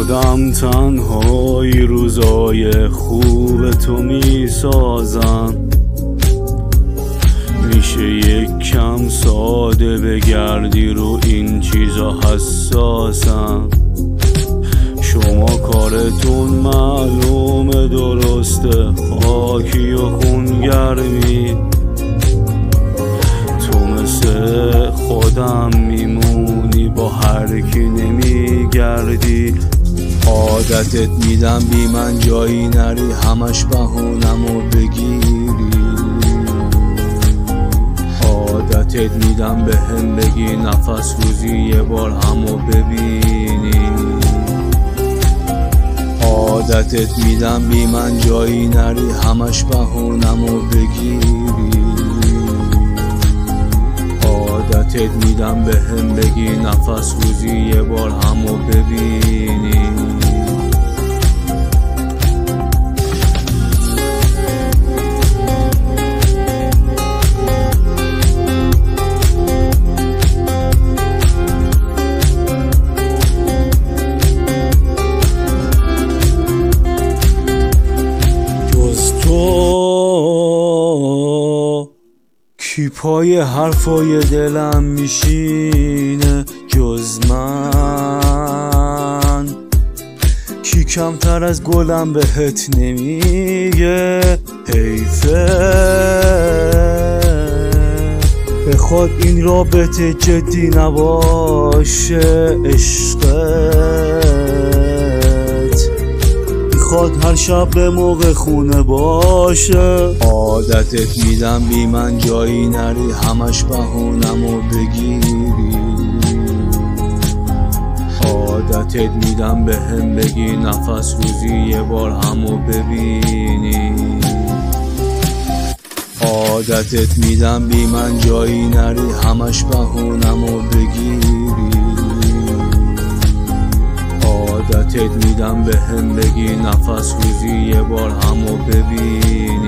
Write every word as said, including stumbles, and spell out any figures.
خودم تنهایی روزای خوب تو می سازم. میشه یک کم ساده بگردی رو این چیزا حساسم. شما کارتون معلومه درسته، خاکی و خونگرمی. تو مثل خودم میمونی، با هر کی نمیگردی. عادتت میدم بی من جایی نری، همش بهونمو بگیری. عادتت میدم به هم بگی نفس روزی یه بار همو ببینی. عادتت میدم بی من جایی نری، همش بهونمو بگیری. عادتت میدم به هم بگی نفس روزی یه بار همو ببینی. کی پای حرفای دلم میشینه جز من؟ کی کمتر از گلم بهت نمیگه حیفه؟ بخواد این رابطه جدی نباشه عشقت، میخواد هر شب به موقع خونه باشه. عادتت میدم بی من جایی نری، همش بهونمو بگیری. عادتت میدم به هم بگی نفس روزی یه بار همو ببینی. عادتت میدم بی من جایی نری، همش بهونمو بگیری. عادتت میدم به هم بگی نفس روزی یه بار همو ببین.